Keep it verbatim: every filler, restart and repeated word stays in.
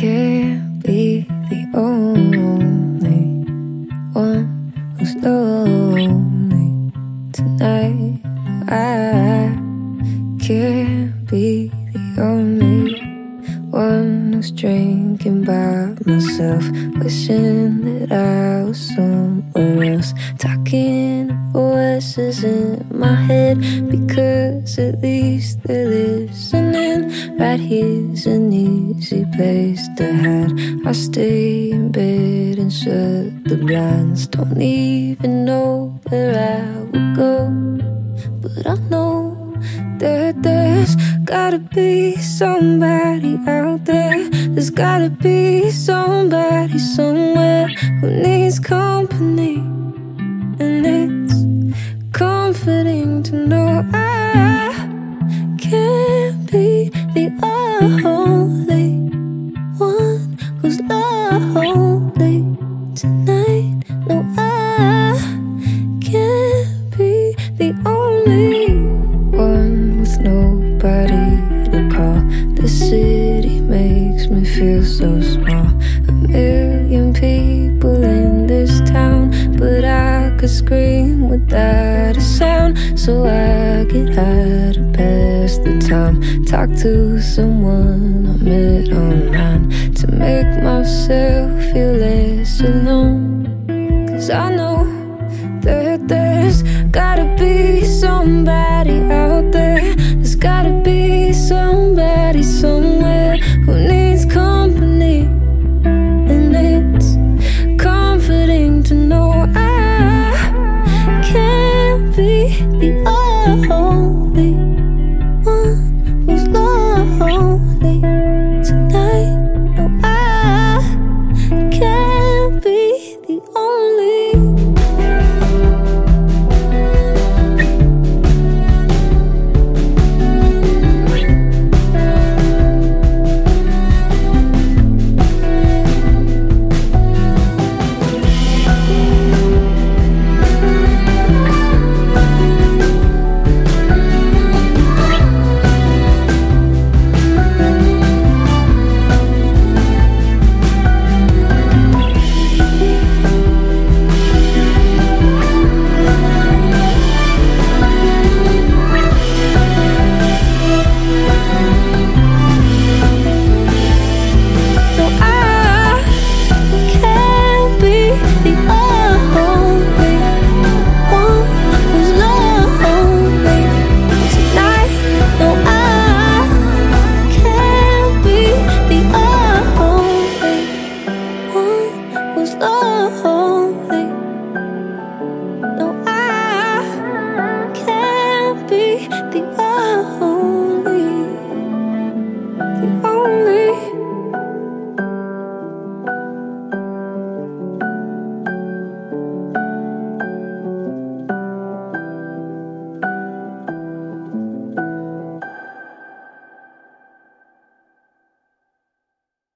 can't be the only one who's lonely tonight. I can't be the only one who's drinking by myself, wishing that I was somewhere else, talking to voices in my head, because at least they're listening. Right here's an easy place to hide. I stay in bed and shut the blinds. Don't even know where I would go, but I know that there's gotta be somebody out there. There's gotta be somebody somewhere who needs company, and it's comforting to know I can't be the only one who's lonely tonight. No, I can't be the only one with nobody to call. The city makes me feel so small. A million people in this town, but I could scream without a sound. So I get high to pass the time, talk to someone I met online, to make myself feel less alone. Cause I know that there's gotta be somebody out there. There's gotta be somebody somewhere who needs company, and it's comforting to know I can't be the only one who's lonely tonight. No, I can't be the only. Lonely